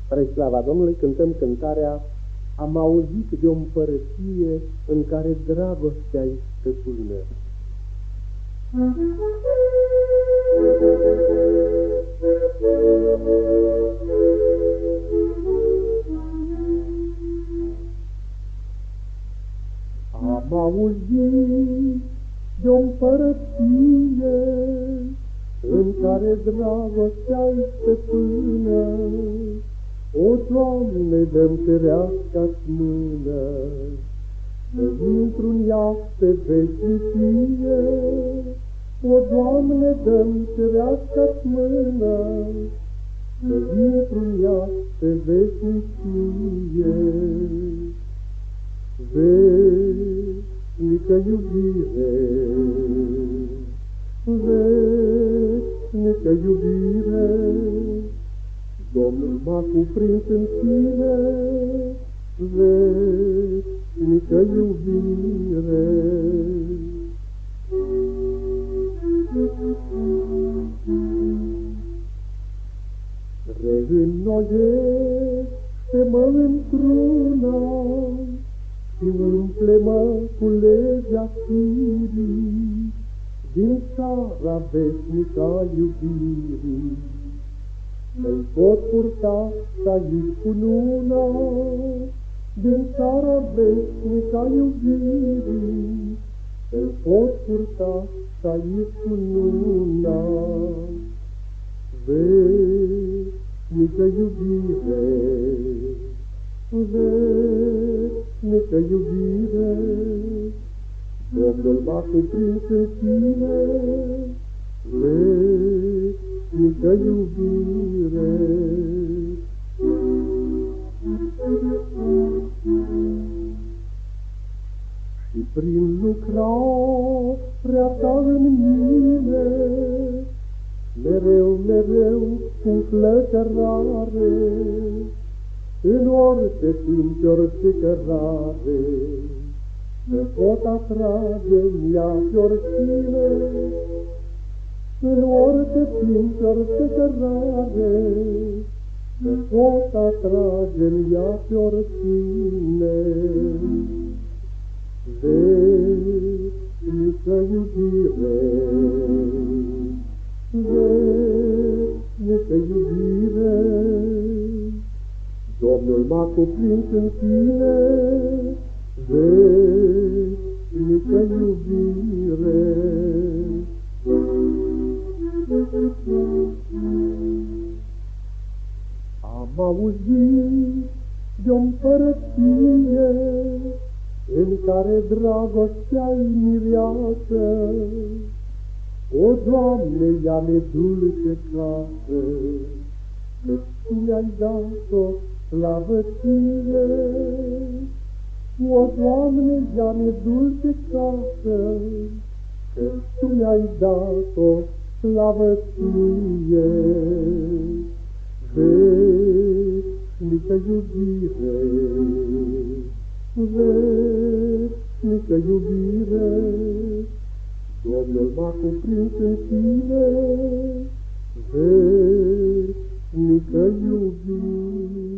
Spre slava Domnului cântăm cântarea Am auzit de o împărăție în care dragostea-i stăpână. Am auzit de o împărăție în care dragostea-i stăpână. O, Doamne, dă-mi cerească-ți mână, să intru în ea pe veșnicie. O, Doamne, dă-mi cerească-ți mână, să intru în ea pe veșnicie. Veșnică iubire, veșnică iubire, Domnul m-a cuprins în tine, veșnică iubire. Reînnoiește-mă într-una și umple-mă cu legea firii din țara veșnică a iubirii. Să-i pot purta și aici cununa din țara veșnică a iubirii. Să-i pot purta și aici cununa. Veșnică iubire, veșnică iubire, Domnul m-a cuprins în tine, veșnică iubire. Și prin lucrarea ta în mine, mereu, mereu, cu flăcărare, în orice timp, orice cărare, se pot atrage-mi ea pe oricine. În orice timp, orice cărare, se pot atrage-mi ea pe oricine. Veșnică iubire, veșnică iubire, Domnul m-a cuprins în tine, veșnică iubire. Am auzit de o împărăție în care dragostea-i mireasă. O, Doamne, ia-ne dulce casă, că Tu mi-ai dat-o slavă Ție. O, Doamne, ia-ne dulce casă, că Tu mi-ai dat-o slavă Ție. Veșnică iubire, veșnică iubire, Domnul m-a cuprins în tine, veșnică iubire.